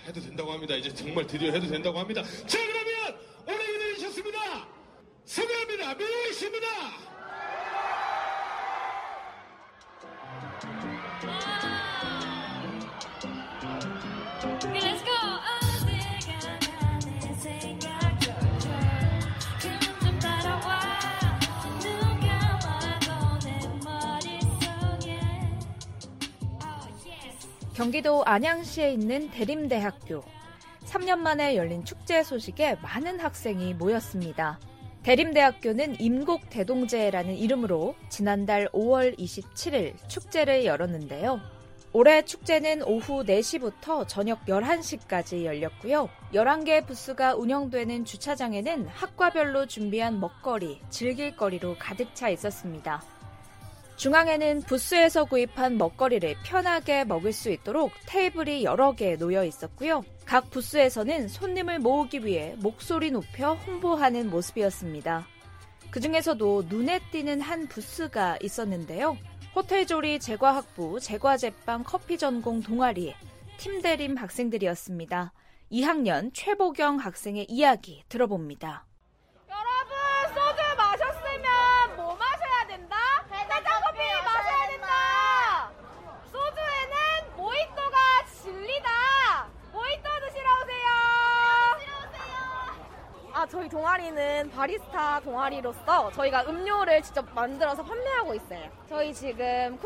해도 된다고 합니다. 이제 정말 드디어 해도 된다고 합니다. 자, 그러면 오늘 기다리셨습니다. 소개합니다. 미호 씨입니다. 경기도 안양시에 있는 대림대학교. 3년 만에 열린 축제 소식에 많은 학생이 모였습니다. 대림대학교는 임곡대동제라는 이름으로 지난달 5월 27일 축제를 열었는데요. 올해 축제는 오후 4시부터 저녁 11시까지 열렸고요. 11개 부스가 운영되는 주차장에는 학과별로 준비한 먹거리, 즐길거리로 가득 차 있었습니다. 중앙에는 부스에서 구입한 먹거리를 편하게 먹을 수 있도록 테이블이 여러 개 놓여 있었고요. 각 부스에서는 손님을 모으기 위해 목소리 높여 홍보하는 모습이었습니다. 그중에서도 눈에 띄는 한 부스가 있었는데요. 호텔조리 제과학부 제과제빵 커피 전공 동아리 팀대림 학생들이었습니다. 2학년 최보경 학생의 이야기 들어봅니다. 여러분, 소주 마셨으면 뭐 마셔야 된다? 해장커피 마셔야 된다. 소주에는 모히또가 진리다. 모히또 드시러 오세요. 저희 동아리는 바리스타 동아리로서 저희가 음료를 직접 만들어서 판매하고 있어요. 저희 지금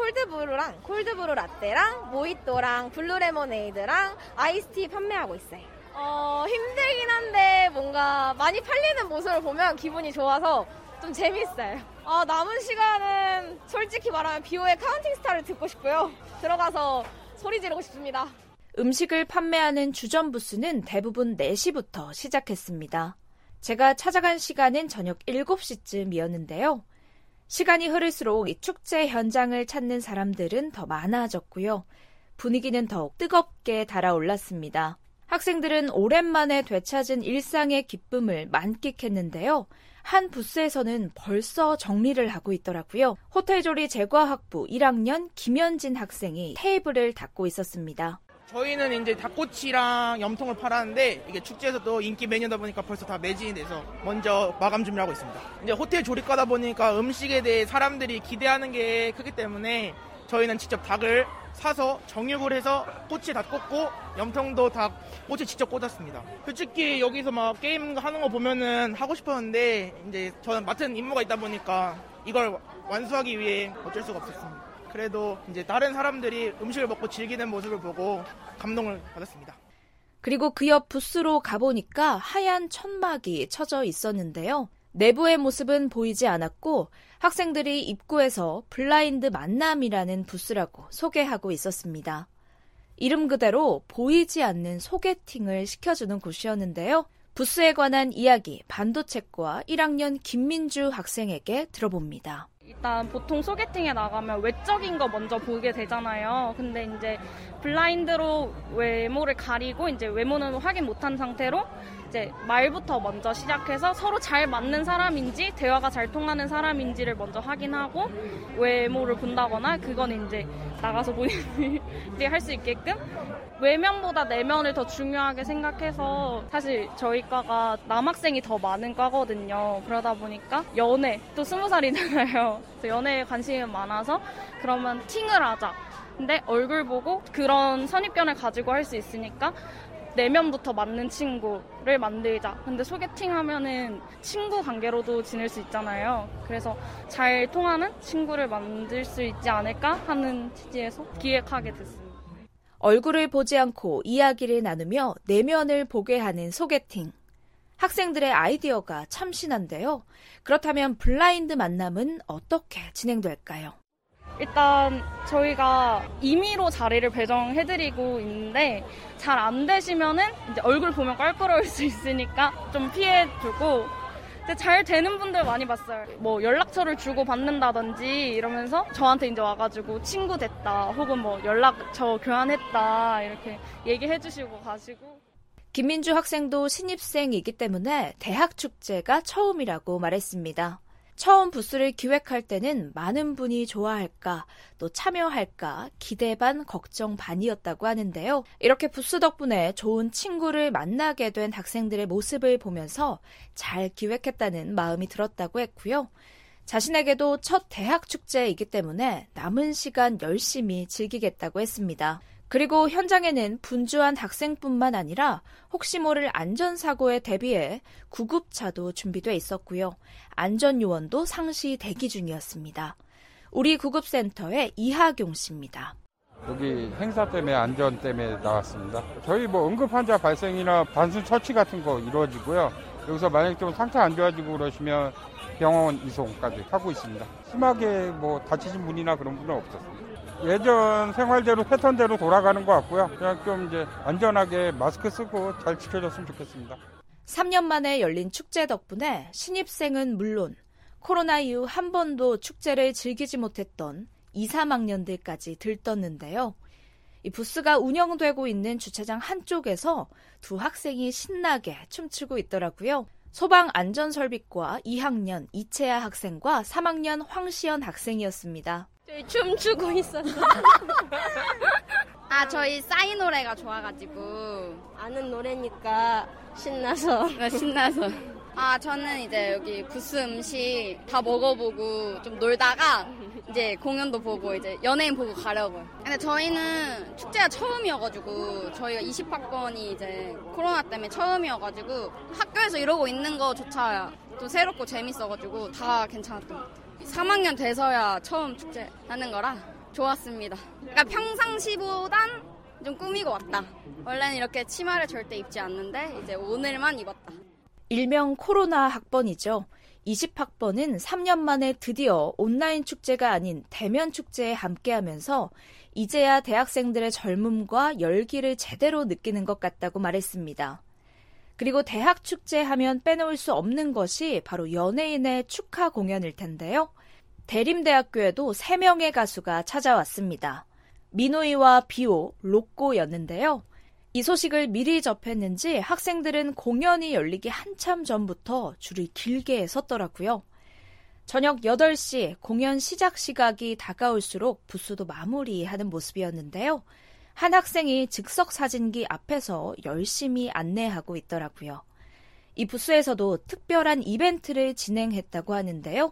콜드브루 라떼랑 모히또랑 블루 레모네이드랑 아이스티 판매하고 있어요. 힘들긴 한데 뭔가 많이 팔리는 모습을 보면 기분이 좋아서 좀 재밌어요. 남은 시간은 솔직히 말하면 비오의 카운팅 스타를 듣고 싶고요. 들어가서 소리 지르고 싶습니다. 음식을 판매하는 주점 부스는 대부분 4시부터 시작했습니다. 제가 찾아간 시간은 저녁 7시쯤이었는데요. 시간이 흐를수록 이 축제 현장을 찾는 사람들은 더 많아졌고요. 분위기는 더욱 뜨겁게 달아올랐습니다. 학생들은 오랜만에 되찾은 일상의 기쁨을 만끽했는데요. 한 부스에서는 벌써 정리를 하고 있더라고요. 호텔조리 제과학부 1학년 김현진 학생이 테이블을 닦고 있었습니다. 저희는 이제 닭꼬치랑 염통을 팔았는데 이게 축제에서도 인기 메뉴다 보니까 벌써 다 매진이 돼서 먼저 마감 준비를 하고 있습니다. 이제 호텔 조리과다 보니까 음식에 대해 사람들이 기대하는 게 크기 때문에 저희는 직접 닭을 사서 정육을 해서 꼬치 다 꽂고 염통도 다 꼬치 직접 꽂았습니다. 솔직히 여기서 막 게임 하는 거 보면은 하고 싶었는데 이제 저는 맡은 임무가 있다 보니까 이걸 완수하기 위해 어쩔 수가 없었습니다. 그래도 이제 다른 사람들이 음식을 먹고 즐기는 모습을 보고 감동을 받았습니다. 그리고 그 옆 부스로 가보니까 하얀 천막이 쳐져 있었는데요. 내부의 모습은 보이지 않았고 학생들이 입구에서 블라인드 만남이라는 부스라고 소개하고 있었습니다. 이름 그대로 보이지 않는 소개팅을 시켜주는 곳이었는데요. 부스에 관한 이야기 반도체과 1학년 김민주 학생에게 들어봅니다. 일단 보통 소개팅에 나가면 외적인 거 먼저 보게 되잖아요. 근데 이제 블라인드로 외모를 가리고 이제 외모는 확인 못한 상태로 이제 말부터 먼저 시작해서 서로 잘 맞는 사람인지 대화가 잘 통하는 사람인지를 먼저 확인하고 외모를 본다거나 그건 이제 나가서 본인이 할 수 있게끔 외면보다 내면을 더 중요하게 생각해서 사실 저희 과가 남학생이 더 많은 과거든요. 그러다 보니까 연애, 또 20살이잖아요. 그래서 연애에 관심이 많아서 그러면 팅을 하자. 근데 얼굴 보고 그런 선입견을 가지고 할 수 있으니까 내면부터 맞는 친구를 만들자. 근데 소개팅 하면은 친구 관계로도 지낼 수 있잖아요. 그래서 잘 통하는 친구를 만들 수 있지 않을까 하는 취지에서 기획하게 됐습니다. 얼굴을 보지 않고 이야기를 나누며 내면을 보게 하는 소개팅. 학생들의 아이디어가 참신한데요. 그렇다면 블라인드 만남은 어떻게 진행될까요? 일단 저희가 임의로 자리를 배정해드리고 있는데 잘 안 되시면은 이제 얼굴 보면 껄끄러울 수 있으니까 좀 피해주고, 근데 잘 되는 분들 많이 봤어요. 뭐 연락처를 주고 받는다든지 이러면서 저한테 이제 와가지고 친구 됐다 혹은 뭐 연락처 교환했다 이렇게 얘기해주시고 가시고. 김민주 학생도 신입생이기 때문에 대학 축제가 처음이라고 말했습니다. 처음 부스를 기획할 때는 많은 분이 좋아할까, 또 참여할까, 기대 반, 걱정 반이었다고 하는데요. 이렇게 부스 덕분에 좋은 친구를 만나게 된 학생들의 모습을 보면서 잘 기획했다는 마음이 들었다고 했고요. 자신에게도 첫 대학 축제이기 때문에 남은 시간 열심히 즐기겠다고 했습니다. 그리고 현장에는 분주한 학생뿐만 아니라 혹시 모를 안전사고에 대비해 구급차도 준비돼 있었고요. 안전요원도 상시 대기 중이었습니다. 우리 구급센터의 이하경 씨입니다. 여기 행사 때문에 안전 때문에 나왔습니다. 저희 응급환자 발생이나 단순 처치 같은 거 이루어지고요. 여기서 만약 좀 상태 안 좋아지고 그러시면 병원 이송까지 하고 있습니다. 심하게 다치신 분이나 그런 분은 없었습니다. 예전 생활대로 패턴대로 돌아가는 것 같고요. 그냥 좀 이제 안전하게 마스크 쓰고 잘 지켜줬으면 좋겠습니다. 3년 만에 열린 축제 덕분에 신입생은 물론 코로나 이후 한 번도 축제를 즐기지 못했던 2, 3학년들까지 들떴는데요. 이 부스가 운영되고 있는 주차장 한쪽에서 두 학생이 신나게 춤추고 있더라고요. 소방안전설비과 2학년 이채아 학생과 3학년 황시연 학생이었습니다. 저희 춤추고 있었어요. 저희 싸이 노래가 좋아가지고. 아는 노래니까 신나서. 신나서. 저는 이제 여기 부스 음식 다 먹어보고 좀 놀다가 이제 공연도 보고 이제 연예인 보고 가려고요. 근데 저희는 축제가 처음이어가지고 저희가 20학번이 이제 코로나 때문에 처음이어가지고 학교에서 이러고 있는 거조차 또 새롭고 재밌어가지고 다 괜찮았던 것 같아요. 3학년 돼서야 처음 축제 하는 거라 좋았습니다. 그러니까 평상시보단 좀 꾸미고 왔다. 원래는 이렇게 치마를 절대 입지 않는데 이제 오늘만 입었다. 일명 코로나 학번이죠. 20학번은 3년 만에 드디어 온라인 축제가 아닌 대면 축제에 함께하면서 이제야 대학생들의 젊음과 열기를 제대로 느끼는 것 같다고 말했습니다. 그리고 대학 축제 하면 빼놓을 수 없는 것이 바로 연예인의 축하 공연일 텐데요. 대림대학교에도 3명의 가수가 찾아왔습니다. 민호이와 비오, 로꼬였는데요. 이 소식을 미리 접했는지 학생들은 공연이 열리기 한참 전부터 줄을 길게 섰더라고요. 저녁 8시 공연 시작 시각이 다가올수록 부스도 마무리하는 모습이었는데요. 한 학생이 즉석 사진기 앞에서 열심히 안내하고 있더라고요. 이 부스에서도 특별한 이벤트를 진행했다고 하는데요.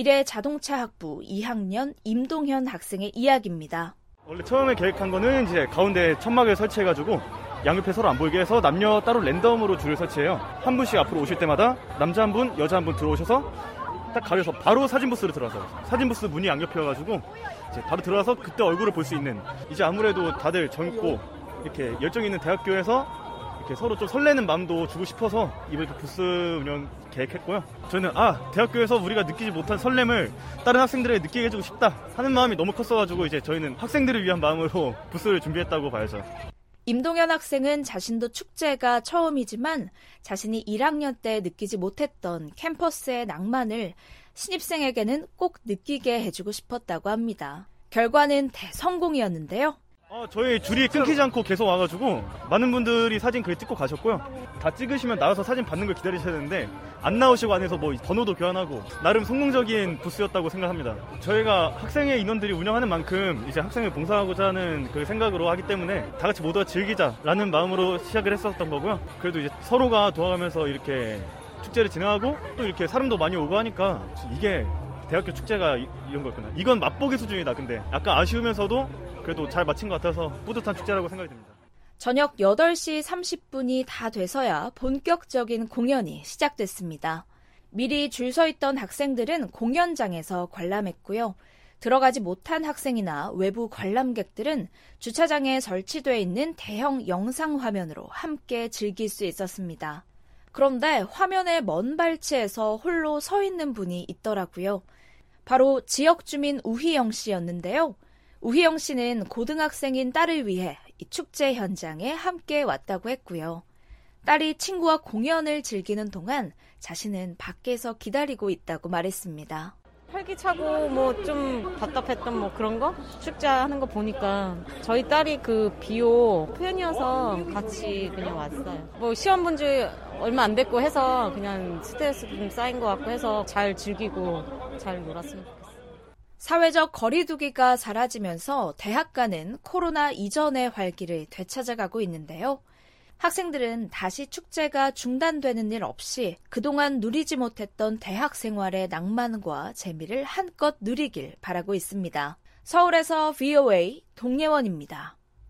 미래자동차학부 2학년 임동현 학생의 이야기입니다. 원래 처음에 계획한 거는 이제 가운데 천막을 설치해가지고 양옆에 서로 안 보이게 해서 남녀 따로 랜덤으로 줄을 설치해요. 한 분씩 앞으로 오실 때마다 남자 한 분, 여자 한 분 들어오셔서 딱 가려서 바로 사진 부스로 들어가서 사진 부스 문이 양옆이어가지고 이제 바로 들어가서 그때 얼굴을 볼 수 있는, 이제 아무래도 다들 젊고 이렇게 열정 있는 대학교에서 이렇게 서로 좀 설레는 마음도 주고 싶어서 이번 부스 운영 계획했고요. 저는 대학교에서 우리가 느끼지 못한 설렘을 다른 학생들에게 느끼게 해주고 싶다 하는 마음이 너무 컸어가지고 이제 저희는 학생들을 위한 마음으로 부스를 준비했다고 봐야죠. 임동현 학생은 자신도 축제가 처음이지만 자신이 1학년 때 느끼지 못했던 캠퍼스의 낭만을 신입생에게는 꼭 느끼게 해주고 싶었다고 합니다. 결과는 대성공이었는데요. 저희 줄이 끊기지 않고 계속 와가지고 많은 분들이 사진 글 찍고 가셨고요. 다 찍으시면 나와서 사진 받는 걸 기다리셔야 되는데 안 나오시고 안에서 번호도 교환하고 나름 성공적인 부스였다고 생각합니다. 저희가 학생회 인원들이 운영하는 만큼 이제 학생을 봉사하고자 하는 그 생각으로 하기 때문에 다 같이 모두가 즐기자라는 마음으로 시작을 했었던 거고요. 그래도 이제 서로가 도와가면서 이렇게 축제를 진행하고 또 이렇게 사람도 많이 오고 하니까 이게 대학교 축제가 이런 거였구나. 이건 맛보기 수준이다. 근데 약간 아쉬우면서도 그래도 잘 마친 것 같아서 뿌듯한 축제라고 생각이 듭니다. 저녁 8시 30분이 다 돼서야 본격적인 공연이 시작됐습니다. 미리 줄 서 있던 학생들은 공연장에서 관람했고요. 들어가지 못한 학생이나 외부 관람객들은 주차장에 설치되어 있는 대형 영상 화면으로 함께 즐길 수 있었습니다. 그런데 화면의 먼 발치에서 홀로 서 있는 분이 있더라고요. 바로 지역 주민 우희영 씨였는데요. 우희영 씨는 고등학생인 딸을 위해 이 축제 현장에 함께 왔다고 했고요. 딸이 친구와 공연을 즐기는 동안 자신은 밖에서 기다리고 있다고 말했습니다. 활기차고 뭐 좀 답답했던 뭐 그런 거? 축제하는 거 보니까 저희 딸이 그 비오 팬이어서 같이 그냥 왔어요. 뭐 시험 본 지 얼마 안 됐고 해서 그냥 스트레스 좀 쌓인 것 같고 해서 잘 즐기고 잘 놀았으면 좋겠어요. 사회적 거리두기가 사라지면서 대학가는 코로나 이전의 활기를 되찾아가고 있는데요. 학생들은 다시 축제가 중단되는 일 없이 그동안 누리지 못했던 대학 생활의 낭만과 재미를 한껏 누리길 바라고 있습니다. 서울에서 VOA 동예원입니다.